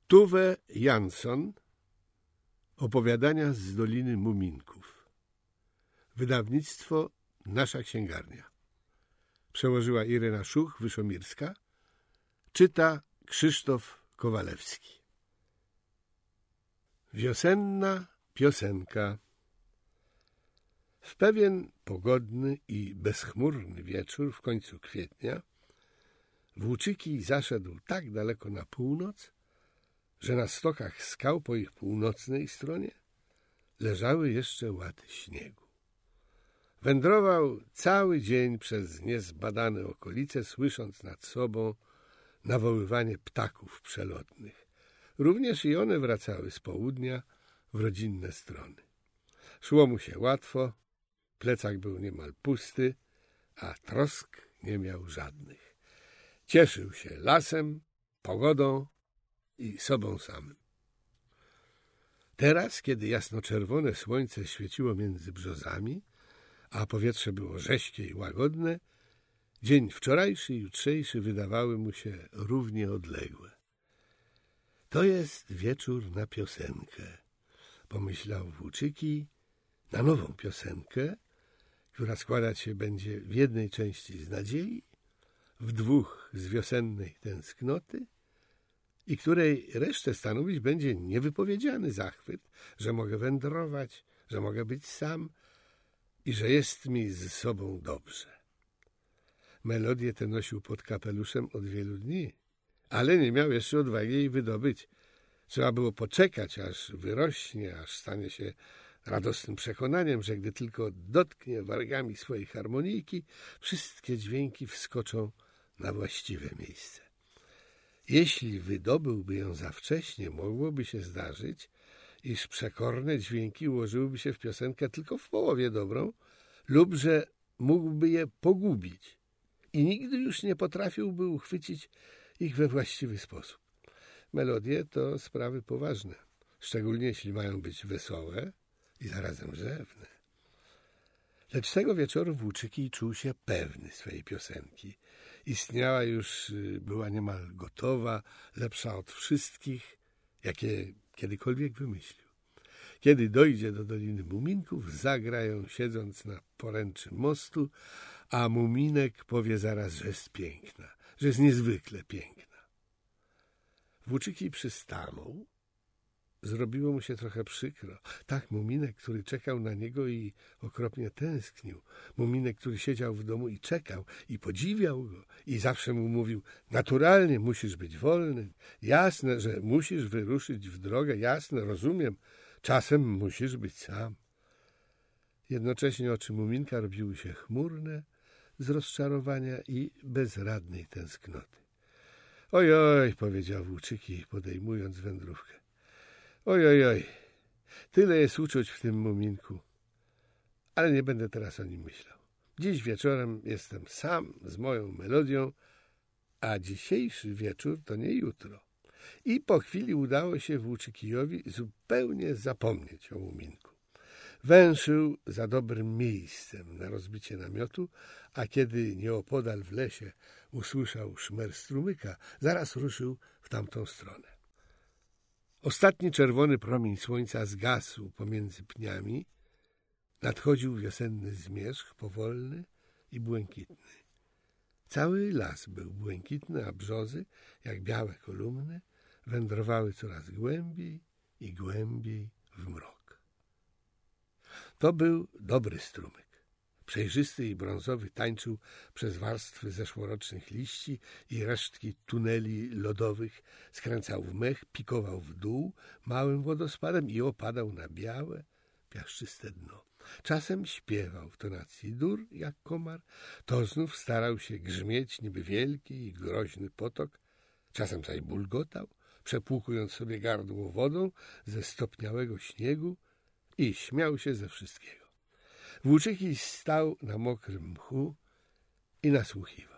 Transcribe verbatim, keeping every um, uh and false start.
Tuve Jansson. Opowiadania z Doliny Muminków. Wydawnictwo Nasza Księgarnia. Przełożyła Irena Szuch-Wyszomirska. Czyta Krzysztof Kowalewski. Wiosenna piosenka. W pewien pogodny i bezchmurny wieczór w końcu kwietnia Włóczyki zaszedł tak daleko na północ, że na stokach skał po ich północnej stronie leżały jeszcze łaty śniegu. Wędrował cały dzień przez niezbadane okolice, słysząc nad sobą nawoływanie ptaków przelotnych. Również i one wracały z południa w rodzinne strony. Szło mu się łatwo, plecak był niemal pusty, a trosk nie miał żadnych. Cieszył się lasem, pogodą i sobą samym. Teraz, kiedy jasnoczerwone słońce świeciło między brzozami, a powietrze było rześkie i łagodne, dzień wczorajszy i jutrzejszy wydawały mu się równie odległe. To jest wieczór na piosenkę, pomyślał Włóczyki, na nową piosenkę, która składać się będzie w jednej części z nadziei, w dwóch z wiosennej tęsknoty i której resztę stanowić będzie niewypowiedziany zachwyt, że mogę wędrować, że mogę być sam i że jest mi z sobą dobrze. Melodię tę nosił pod kapeluszem od wielu dni, ale nie miał jeszcze odwagi jej wydobyć. Trzeba było poczekać, aż wyrośnie, aż stanie się radosnym przekonaniem, że gdy tylko dotknie wargami swojej harmonijki, wszystkie dźwięki wskoczą na właściwe miejsce. Jeśli wydobyłby ją za wcześnie, mogłoby się zdarzyć, iż przekorne dźwięki ułożyłyby się w piosenkę tylko w połowie dobrą lub że mógłby je pogubić i nigdy już nie potrafiłby uchwycić ich we właściwy sposób. Melodie to sprawy poważne, szczególnie jeśli mają być wesołe i zarazem rzewne. Lecz tego wieczoru Włóczyki czuł się pewny swej piosenki. Istniała już, była niemal gotowa, lepsza od wszystkich, jakie kiedykolwiek wymyślił. Kiedy dojdzie do Doliny Muminków, zagra ją siedząc na poręczy mostu, a Muminek powie zaraz, że jest piękna, że jest niezwykle piękna. Włóczyki przystanął. Zrobiło mu się trochę przykro. Tak, Muminek, który czekał na niego i okropnie tęsknił. Muminek, który siedział w domu i czekał, i podziwiał go, i zawsze mu mówił, naturalnie musisz być wolny, jasne, że musisz wyruszyć w drogę, jasne, rozumiem, czasem musisz być sam. Jednocześnie oczy Muminka robiły się chmurne z rozczarowania i bezradnej tęsknoty. Oj, oj, powiedział Włóczyki, podejmując wędrówkę. Oj, oj, oj, tyle jest uczuć w tym Muminku, ale nie będę teraz o nim myślał. Dziś wieczorem jestem sam z moją melodią, a dzisiejszy wieczór to nie jutro. I po chwili udało się Włóczykijowi zupełnie zapomnieć o Muminku. Węszył za dobrym miejscem na rozbicie namiotu, a kiedy nieopodal w lesie usłyszał szmer strumyka, zaraz ruszył w tamtą stronę. Ostatni czerwony promień słońca zgasł pomiędzy pniami. Nadchodził wiosenny zmierzch, powolny i błękitny. Cały las był błękitny, a brzozy, jak białe kolumny, wędrowały coraz głębiej i głębiej w mrok. To był dobry strumyk. Przejrzysty i brązowy tańczył przez warstwy zeszłorocznych liści i resztki tuneli lodowych, skręcał w mech, pikował w dół małym wodospadem i opadał na białe, piaszczyste dno. Czasem śpiewał w tonacji dur jak komar, to znów starał się grzmieć niby wielki i groźny potok, czasem zaś bulgotał, przepłukując sobie gardło wodą ze stopniałego śniegu i śmiał się ze wszystkiego. Włóczyki stał na mokrym mchu i nasłuchiwał.